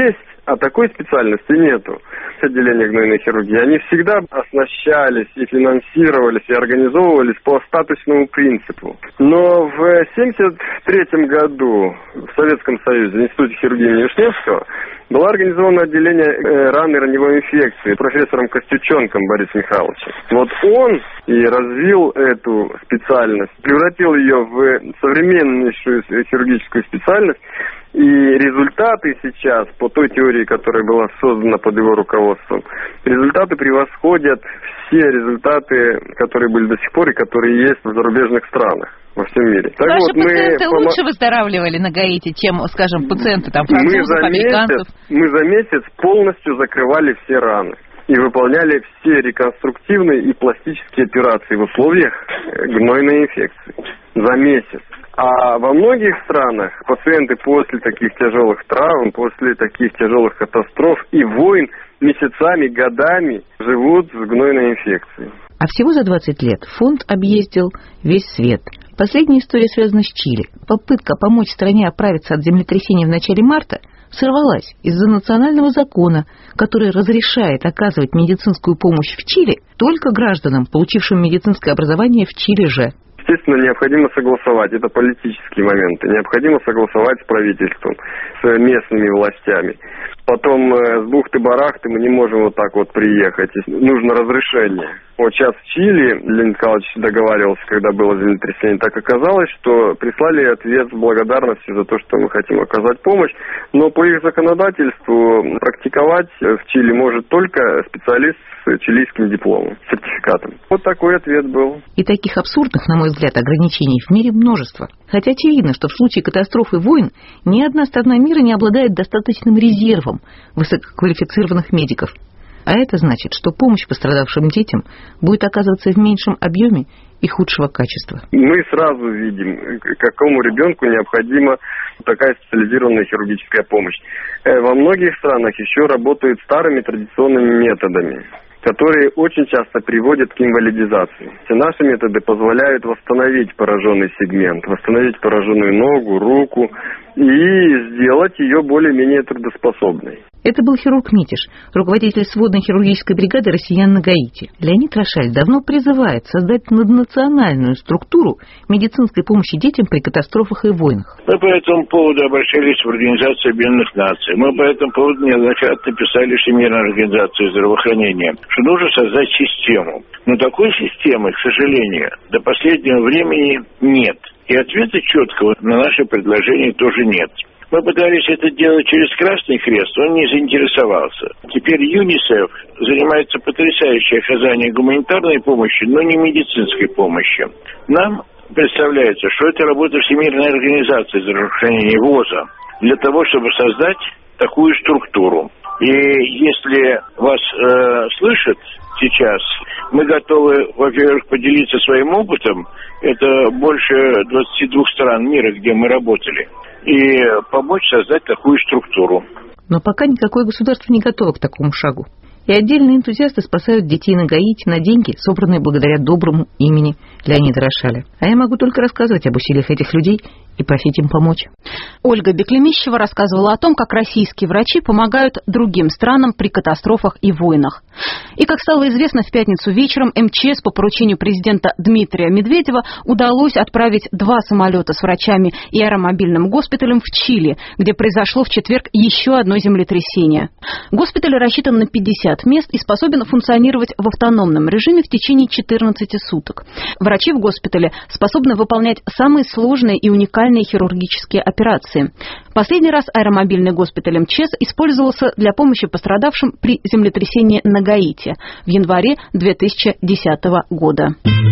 А такой специальности нету. Отделения гнойной хирургии, они всегда оснащались и финансировались, и организовывались по остаточному принципу. Но в семьдесят третьем году в Советском Союзе, в Институте хирургии имени Вишневского, было организовано отделение ран и раневой инфекции профессором Костюченком Борисом Михайловичем. Вот он и развил эту специальность, превратил ее в современнейшую хирургическую специальность. И результаты сейчас, по той теории, которая была создана под его руководством, результаты превосходят все результаты, которые были до сих пор и которые есть в зарубежных странах во всем мире. Так Ваши вот, пациенты мы лучше выздоравливали на Гаити, чем, скажем, пациенты там, французов, мы американцев? Месяц, мы за месяц полностью закрывали все раны и выполняли все реконструктивные и пластические операции в условиях гнойной инфекции за месяц. А во многих странах пациенты после таких тяжелых травм, после таких тяжелых катастроф и войн месяцами, годами живут с гнойной инфекцией. А всего за двадцать лет фонд объездил весь свет. Последняя история связана с Чили. Попытка помочь стране оправиться от землетрясения в начале марта сорвалась из-за национального закона, который разрешает оказывать медицинскую помощь в Чили только гражданам, получившим медицинское образование в Чили же. Естественно, необходимо согласовать, это политические моменты, необходимо согласовать с правительством, с местными властями. Потом э, с бухты-барахты мы не можем вот так вот приехать, нужно разрешение. Вот сейчас в Чили Леонид Николаевич договаривался, когда было землетрясение, так оказалось, что прислали ответ с благодарностью за то, что мы хотим оказать помощь, но по их законодательству практиковать в Чили может только специалист с чилийским дипломом, сертификатом. Вот такой ответ был. И таких абсурдных, на мой взгляд, ограничений в мире множество. Хотя очевидно, что в случае катастроф и войн ни одна страна мира не обладает достаточным резервом высококвалифицированных медиков. А это значит, что помощь пострадавшим детям будет оказываться в меньшем объеме и худшего качества. Мы сразу видим, какому ребенку необходима такая специализированная хирургическая помощь. Во многих странах еще работают старыми традиционными методами, которые очень часто приводят к инвалидизации. Все наши методы позволяют восстановить пораженный сегмент, восстановить пораженную ногу, руку и сделать ее более-менее трудоспособной. Это был хирург Митиш, руководитель сводной хирургической бригады россиян на Гаити. Леонид Рошаль давно призывает создать наднациональную структуру медицинской помощи детям при катастрофах и войнах. Мы по этому поводу обращались в Организацию Объединенных Наций. Мы по этому поводу неоднократно писали Всемирной организации здравоохранения, что нужно создать систему. Но такой системы, к сожалению, до последнего времени нет. И ответа четкого на наше предложение тоже нет. Мы пытались это делать через Красный Крест, он не заинтересовался. Теперь ЮНИСЕФ занимается потрясающей оказанием гуманитарной помощи, но не медицинской помощи. Нам представляется, что это работа Всемирной организации здравоохранения ВОЗа для того, чтобы создать такую структуру. И если вас э, слышат сейчас, мы готовы, во-первых, поделиться своим опытом. Это больше двадцати двух стран мира, где мы работали. И помочь создать такую структуру. Но пока никакое государство не готово к такому шагу. И отдельные энтузиасты спасают детей на Гаити на деньги, собранные благодаря доброму имени Леонида Рошаля. А я могу только рассказывать об усилиях этих людей и просить им помочь. Ольга Беклемищева рассказывала о том, как российские врачи помогают другим странам при катастрофах и войнах. И, как стало известно, в пятницу вечером эм че эс по поручению президента Дмитрия Медведева удалось отправить два самолета с врачами и аэромобильным госпиталем в Чили, где произошло в четверг еще одно землетрясение. Госпиталь рассчитан на пятьдесят мест и способен функционировать в автономном режиме в течение четырнадцати суток. Врачи в госпитале способны выполнять самые сложные и уникальные хирургические операции. Последний раз аэромобильный госпиталь эм че эс использовался для помощи пострадавшим при землетрясении на Гаити в январе две тысячи десятого года.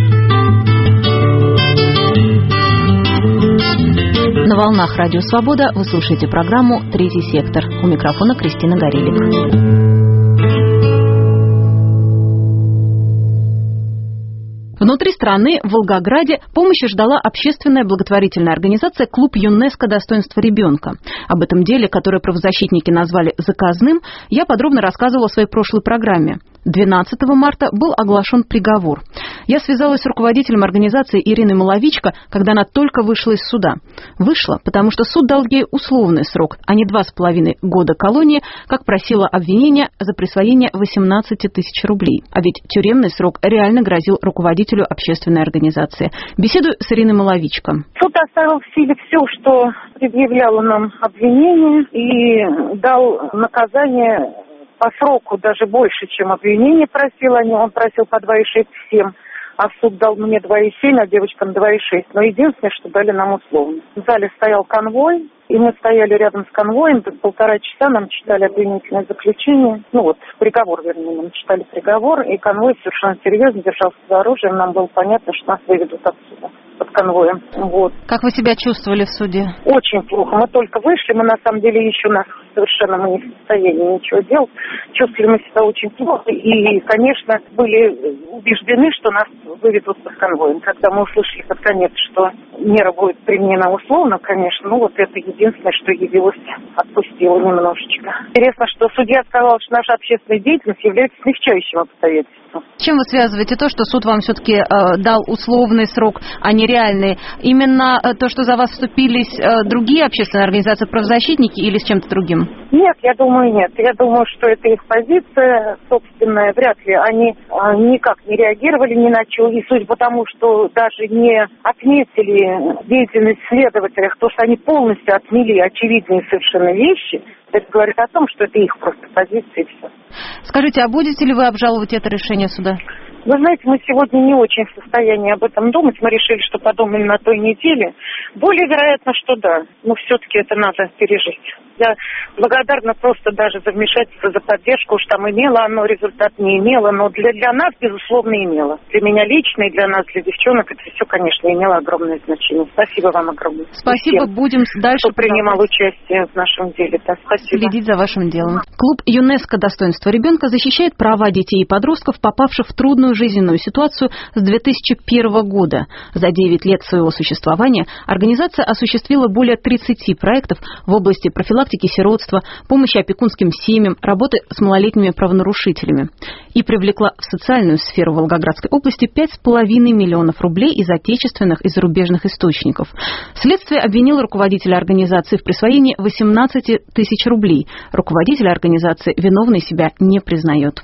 На волнах Радио Свобода вы слушаете программу «Третий сектор». У микрофона Кристина Горелик. Внутри страны, в Волгограде, помощи ждала общественная благотворительная организация «Клуб ЮНЕСКО. Достоинство ребенка». Об этом деле, которое правозащитники назвали заказным, я подробно рассказывала в своей прошлой программе. двенадцатого марта был оглашен приговор. Я связалась с руководителем организации Ириной Маловичко, когда она только вышла из суда. Вышла, потому что суд дал ей условный срок, а не два с половиной года колонии, как просило обвинение за присвоение восемнадцати тысяч рублей. А ведь тюремный срок реально грозил руководителю общественной организации. Беседую с Ириной Маловичко. Суд оставил в силе все, что предъявляло нам обвинение, и дал наказание по сроку даже больше, чем обвинение просило. Он просил по два и шесть - семь, а суд дал мне два и семь, а девочкам два и шесть. Но единственное, что дали нам условно. В зале стоял конвой, и мы стояли рядом с конвоем, полтора часа нам читали обвинительное заключение, ну вот, приговор, вернее, нам читали приговор, и конвой совершенно серьезно держался за оружием, нам было понятно, что нас выведут отсюда, под конвоем. Вот. Как вы себя чувствовали в суде? Очень плохо. Мы только вышли, мы на самом деле еще нас совершенно мы не в состоянии ничего делать. Чувствовали мы себя очень плохо и, конечно, были убеждены, что нас выведут под конвоем. Когда мы услышали под конец, что мера будет применена условно, конечно, ну вот это единственное, что явилось, отпустило немножечко. Интересно, что судья сказал, что наша общественная деятельность является смягчающим обстоятельством. Чем вы связываете то, что суд вам все-таки э, дал условный срок, а не реальный? Именно э, то, что за вас вступились э, другие общественные организации, правозащитники, или с чем-то другим? Нет, я думаю, нет. Я думаю, что это их позиция собственная. Вряд ли они э, никак не реагировали ни на что. И судя по тому, что даже не отметили деятельность следователя, то, что они полностью отмели очевидные совершенно вещи, это говорит о том, что это их просто позиция и все. Скажите, а будете ли вы обжаловать это решение суда? Вы знаете, мы сегодня не очень в состоянии об этом думать. Мы решили, что подумаем на той неделе. Более вероятно, что да. Но все-таки это надо пережить. Я благодарна просто даже за вмешательство, за поддержку. Уж там имело оно, результат не имело. Но для, для нас, безусловно, имело. Для меня лично и для нас, для девчонок, это все, конечно, имело огромное значение. Спасибо вам огромное. Спасибо. Всем, будем дальше... Кто принимал участие в нашем деле. Да, спасибо. Следить за вашим делом. Клуб ЮНЕСКО «Достоинство ребенка» защищает права детей и подростков, попавших в трудную жизненную ситуацию с две тысячи первого года. За девять лет своего существования организация осуществила более тридцати проектов в области профилактики сиротства, помощи опекунским семьям, работы с малолетними правонарушителями и привлекла в социальную сферу Волгоградской области пять с половиной миллионов рублей из отечественных и зарубежных источников. Следствие обвинило руководителя организации в присвоении восемнадцати тысяч рублей. Руководитель организации виновной себя не признает.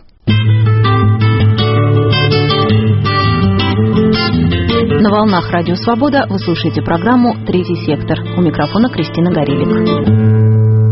На волнах Радио Свобода вы слушаете программу «Третий сектор». У микрофона Кристина Горелик.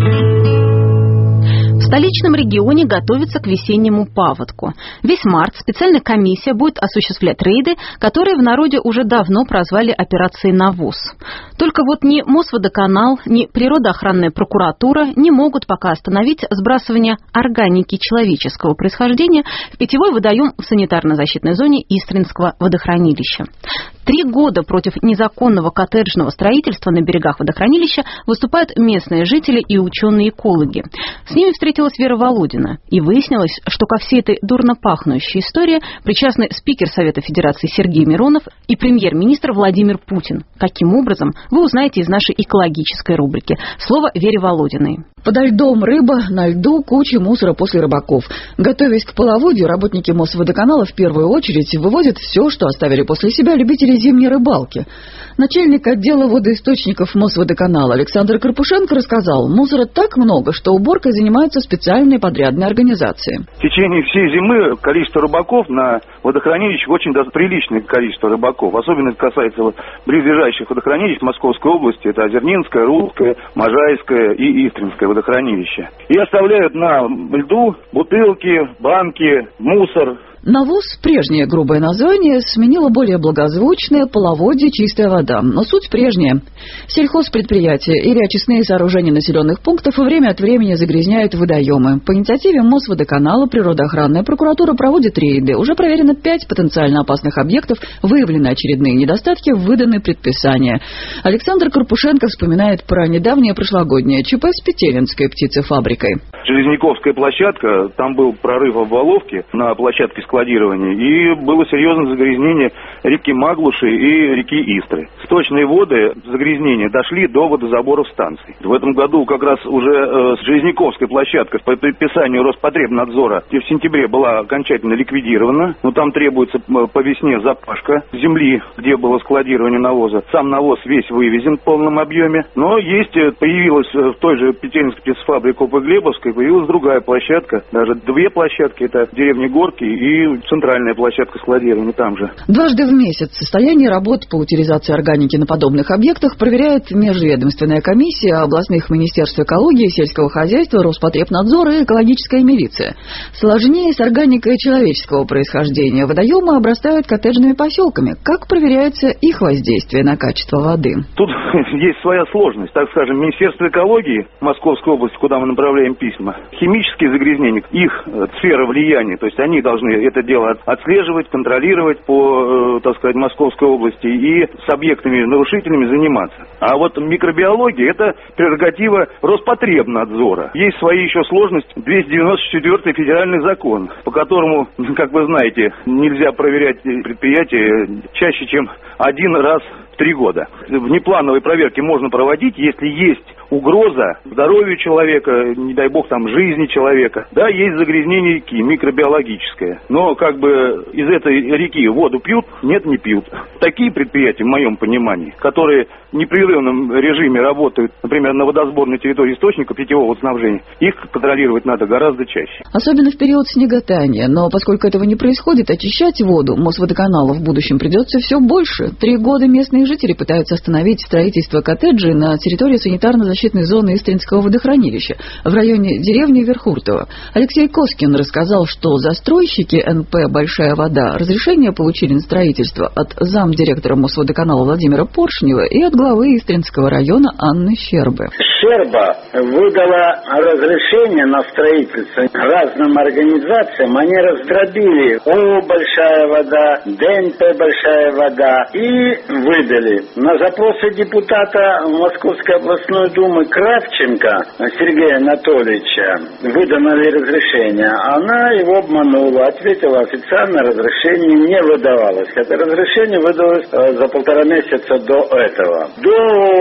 В столичном регионе готовится к весеннему паводку. Весь март специальная комиссия будет осуществлять рейды, которые в народе уже давно прозвали операцией «Навоз». Только вот ни Мосводоканал, ни природоохранная прокуратура не могут пока остановить сбрасывание органики человеческого происхождения в питьевой водоем в санитарно-защитной зоне Истринского водохранилища. Три года против незаконного коттеджного строительства на берегах водохранилища выступают местные жители и ученые-экологи. С ними встретилась Вера Володина, и выяснилось, что ко всей этой дурно пахнущей истории причастны спикер Совета Федерации Сергей Миронов и премьер-министр Владимир Путин. Каким образом, вы узнаете из нашей экологической рубрики. Слово Вере Володиной. Подо льдом рыба, на льду куча мусора после рыбаков. Готовясь к половодью, работники Мосводоканала в первую очередь выводят все, что оставили после себя любители зимней рыбалки. Начальник отдела водоисточников Мосводоканала Александр Карпушенко рассказал, мусора так много, что уборкой занимаются специальные подрядные организации. В течение всей зимы количество рыбаков на водохранилищах очень даже приличное количество рыбаков. Особенно это касается близлежащих водохранилищ Московской области. Это Озернинское, Русское, Можайское и Истринское водохранилище. И оставляют на льду бутылки, банки, мусор. Навоз, прежнее грубое название, сменило более благозвучное половодье «Чистая вода». Но суть прежняя. Сельхозпредприятия или очистные сооружения населенных пунктов время от времени загрязняют водоемы. По инициативе Мосводоканала природоохранная прокуратура проводит рейды. Уже проверено пять потенциально опасных объектов, выявлены очередные недостатки, выданы предписания. Александр Карпушенко вспоминает про недавнее прошлогоднее ЧП с Петелинской птицефабрикой. Железняковская площадка, там был прорыв обваловки на площадке складирования, и было серьезное загрязнение реки Маглуши и реки Истры. Сточные воды загрязнения дошли до водозаборов станций. В этом году как раз уже э, Железняковская площадка по предписанию Роспотребнадзора в сентябре была окончательно ликвидирована, но там требуется по весне запашка земли, где было складирование навоза. Сам навоз весь вывезен в полном объеме, но есть, появилась в той же Петелинской птицефабрике Опы Глебовской, появилась другая площадка, даже две площадки, это деревня Горки и центральная площадка складирования там же. Дважды в месяц состояние работ по утилизации органики на подобных объектах проверяет межведомственная комиссия областных министерств экологии, сельского хозяйства, Роспотребнадзора и экологическая милиция. Сложнее с органикой человеческого происхождения. Водоемы обрастают коттеджными поселками. Как проверяется их воздействие на качество воды? Тут есть своя сложность. Так скажем, Министерство экологии Московской области, куда мы направляем письма, химические загрязнения, их сфера влияния, то есть они должны это дело отслеживать, контролировать по, так сказать, Московской области и с объектами-нарушителями заниматься. А вот микробиология – это прерогатива Роспотребнадзора. Есть свои еще сложности. двести девяносто четвёртый федеральный закон, по которому, как вы знаете, нельзя проверять предприятия чаще, чем один раз в три года. Внеплановые проверки можно проводить, если есть угроза здоровью человека, не дай бог там жизни человека. Да, есть загрязнение реки, микробиологическое. Но как бы из этой реки воду пьют? Нет, не пьют. Такие предприятия, в моем понимании, которые в непрерывном режиме работают, например, на водосборной территории источника питьевого снабжения, их контролировать надо гораздо чаще. Особенно в период снеготаяния. Но поскольку этого не происходит, очищать воду Мосводоканалу в будущем придется все больше. Три года местные жители пытаются остановить строительство коттеджей на территории санитарно-защитной зоны Истринского водохранилища в районе деревни Верхуртово. Алексей Коскин рассказал, что застройщики эн пэ «Большая вода» разрешение получили на строительство от замдиректора Мосводоканала Владимира Поршнева и от главы Истринского района Анны Щербы. Щерба выдала разрешение на строительство разным организациям. Они раздробили О «Большая вода», дэ эн пэ «Большая вода» и выдали. На запросы депутата Московской областной думы Кравченко Сергея Анатольевича выдано ли разрешение. Она его обманула, ответила официально, разрешение не выдавалось. Это разрешение выдалось за полтора месяца до этого. До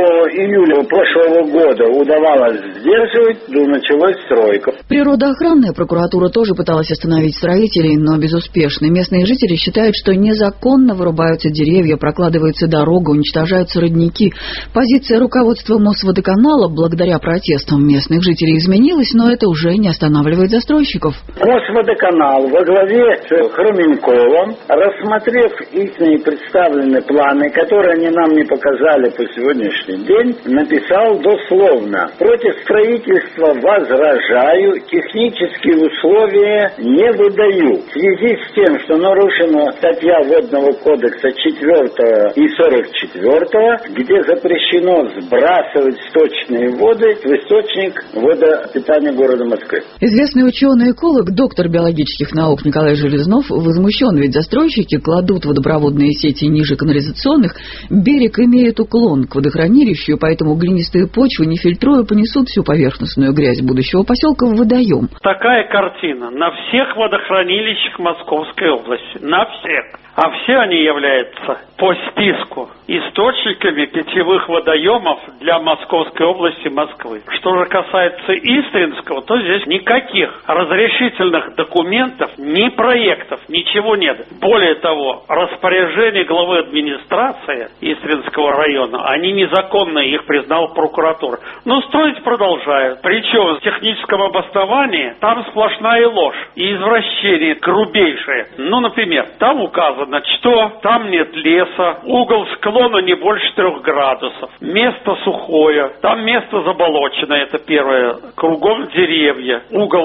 июля прошлого года удавалось сдерживать, до началась стройка. Природоохранная прокуратура тоже пыталась остановить строителей, но безуспешно. Местные жители считают, что незаконно вырубаются деревья, прокладывается дорога, уничтожаются родники. Позиция руководства Мосводоканала благодаря протестам местных жителей изменилась, но это уже не останавливает застройщиков. Мосводоканал во главе с Хроменковым, рассмотрев их представленные планы, которые они нам не показали по сегодняшний день, написал дословно: против строительства возражаю, технические условия не выдаю. В связи с тем, что нарушена статья Водного кодекса четвёртого и сорок четвёртого, где запрещено сбрасывать сточные воды в источник водопитания города Москвы. Известный ученый-эколог, доктор биологических наук Николай Железнов возмущен, ведь застройщики кладут водопроводные сети ниже канализационных, берег имеет уклон к водохранилищу, поэтому глинистые почвы, не фильтруя, понесут всю поверхностную грязь будущего поселка в водоем. Такая картина на всех водохранилищах Московской области, на всех. А все они являются по списку источниками питьевых водоемов для Московской области Москвы. Что же касается Истринского, то здесь никаких разрешительных документов, ни проектов, ничего нет. Более того, распоряжение главы администрации Истринского района, они незаконные, их признала прокуратура. Но строить продолжают. Причем в техническом обосновании там сплошная ложь и извращение грубейшее. Ну, например, там указано, что там нет леса, угол склона не больше трех градусов, место сухое, там место заболоченное, это первое, кругом деревья, угол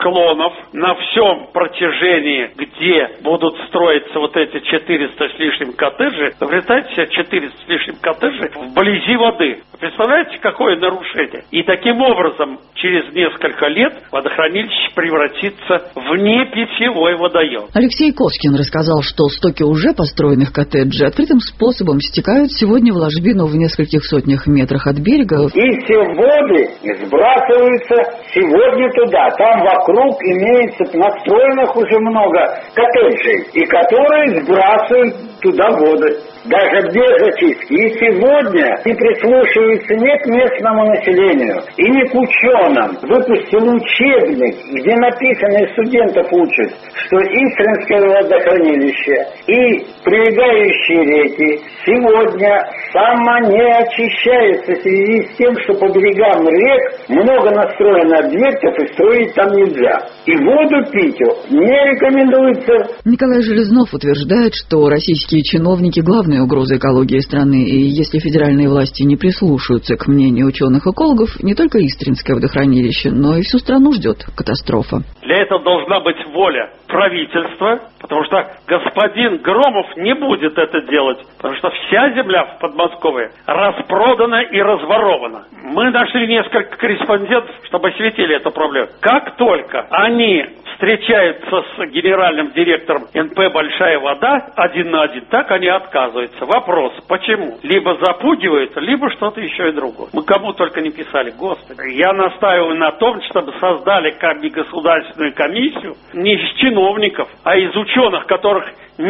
склонов на всем протяжении, где будут строиться вот эти четыреста с лишним коттеджей. Представьте себе четыреста с лишним коттеджей вблизи воды. Представляете, какое нарушение? И таким образом через несколько лет водохранилище превратится в непитьевой водоем. Алексей Коскин рассказал, что стоки уже построенных коттеджей открытым способом стекают сегодня в ложбину в нескольких сотнях метрах от берега. И все воды сбрасываются сегодня туда. Там вокруг имеется настроенных уже много коттеджей, и которые сбрасывают туда воды. Даже без очистки. И сегодня не прислушиваются ни к местному населению, и ни к ученым. Выпустил учебник, где написано, и студентов учат, что Истринское водохранилище и прилегающие реки сегодня самонеочищаются в связи с тем, что по берегам рек много настроено объектов, и строить там нельзя. И воду пить не рекомендуется. Николай Железнов утверждает, что российские чиновники – главные угрозы экологии страны, и если федеральные власти не прислушаются к мнению ученых-экологов, не только Истринское водохранилище, но и всю страну ждет катастрофа. Для этого должна быть воля правительства, потому что господин Громов не будет это делать, потому что вся земля в Подмосковье распродана и разворована. Мы нашли несколько корреспондентов, чтобы осветили эту проблему. Как только они встречаются с генеральным директором эн пэ «Большая вода» один на один, так они отказываются. Вопрос, почему? Либо запугивают, либо что-то еще и другое. Мы кому только не писали, господи. Я настаиваю на том, чтобы создали государственную комиссию не из чиновников, а из ученых, которых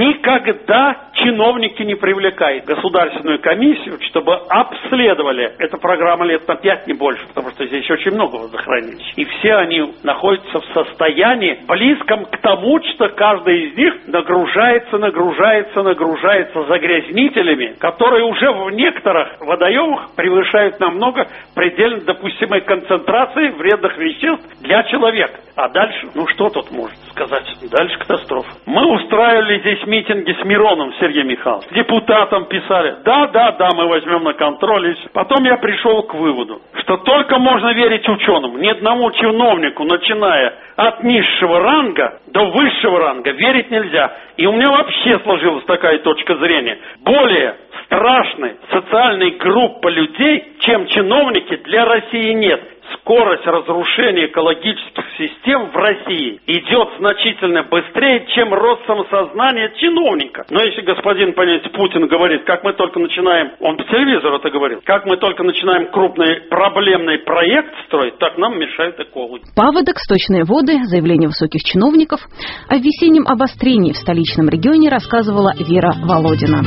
никогда чиновники не привлекают. Государственную комиссию, чтобы обследовали. Эта программа лет на пять, не больше, потому что здесь очень много водохранилищ. И все они находятся в состоянии близком к тому, что каждый из них нагружается, нагружается, нагружается загрязнителями, которые уже в некоторых водоемах превышают намного предельно допустимой концентрации вредных веществ для человека. А дальше, ну что тут может сказать? Дальше катастрофа. Мы устраивали здесь митинги с Мироном Сергеем Михайловичем. Депутатам писали, да, да, да, мы возьмем на контроль. И потом я пришел к выводу, что только можно верить ученым. Ни одному чиновнику, начиная от низшего ранга до высшего ранга, верить нельзя. И у меня вообще сложилась такая точка зрения. Более страшной социальной группы людей, чем чиновники, для России нет. Скорость разрушения экологических систем в России идет значительно быстрее, чем рост самосознания чиновника. Но если господин, понимаете, Путин говорит, как мы только начинаем, он по телевизору это говорил, как мы только начинаем крупный проблемный проект строить, так нам мешают экологи. Паводок, сточные воды, заявления высоких чиновников. О весеннем обострении в столичном регионе рассказывала Вера Володина.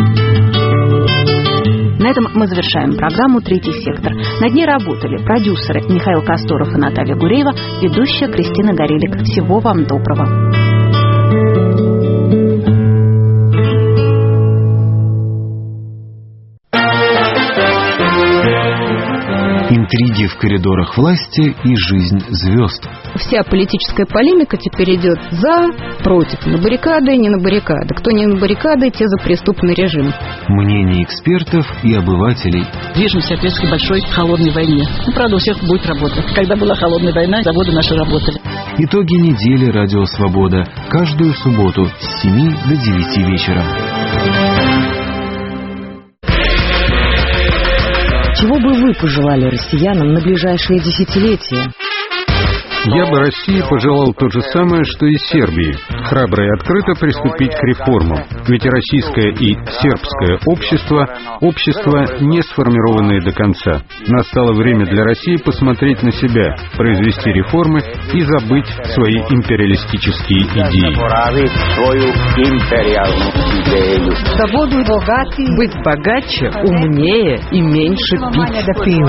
На этом мы завершаем программу «Третий сектор». Над ней работали продюсеры Михаил Косторов и Наталья Гуреева, ведущая Кристина Горелик. Всего вам доброго. Интриги в коридорах власти и жизнь звезд. Вся политическая полемика теперь идет за, против, на баррикады, не на баррикады. Кто не на баррикады, те за преступный режим. Мнения экспертов и обывателей. Движемся, опять к большой холодной войне. Ну, правда, у всех будет работа. Когда была холодная война, заводы наши работали. Итоги недели «Радио Свобода». Каждую субботу с семи до девяти вечера. Чего бы вы пожелали россиянам на ближайшие десятилетия? Я бы России пожелал то же самое, что и Сербии. Храбро и открыто приступить к реформам. Ведь российское и сербское общество – общества, не сформированные до конца. Настало время для России посмотреть на себя, произвести реформы и забыть свои империалистические идеи. Свободу богатый, быть богаче, умнее и меньше пить.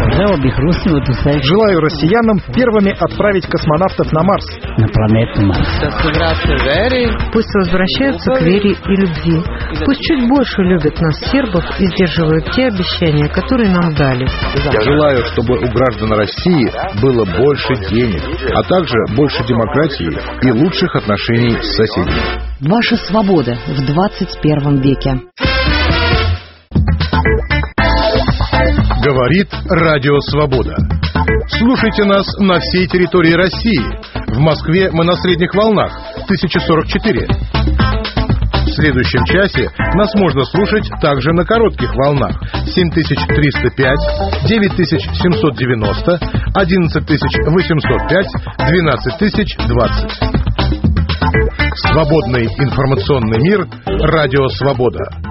Желаю россиянам первыми отправить космонавтов на Марс. На планету Марс. Пусть возвращаются к вере и любви. Пусть чуть больше любят нас, сербов, и сдерживают те обещания, которые нам дали. Я желаю, чтобы у граждан России было больше денег, а также больше демократии и лучших отношений с соседями. Ваша свобода в двадцать первом веке. Говорит Радио Свобода. Слушайте нас на всей территории России. В В Москве мы на средних волнах тысяча сорок четыре. В следующем часе нас можно слушать также на коротких волнах семь тысяч триста пять, девять тысяч семьсот девяносто, одиннадцать тысяч восемьсот пять, двенадцать тысяч двадцать. Свободный информационный мир. Радио Свобода.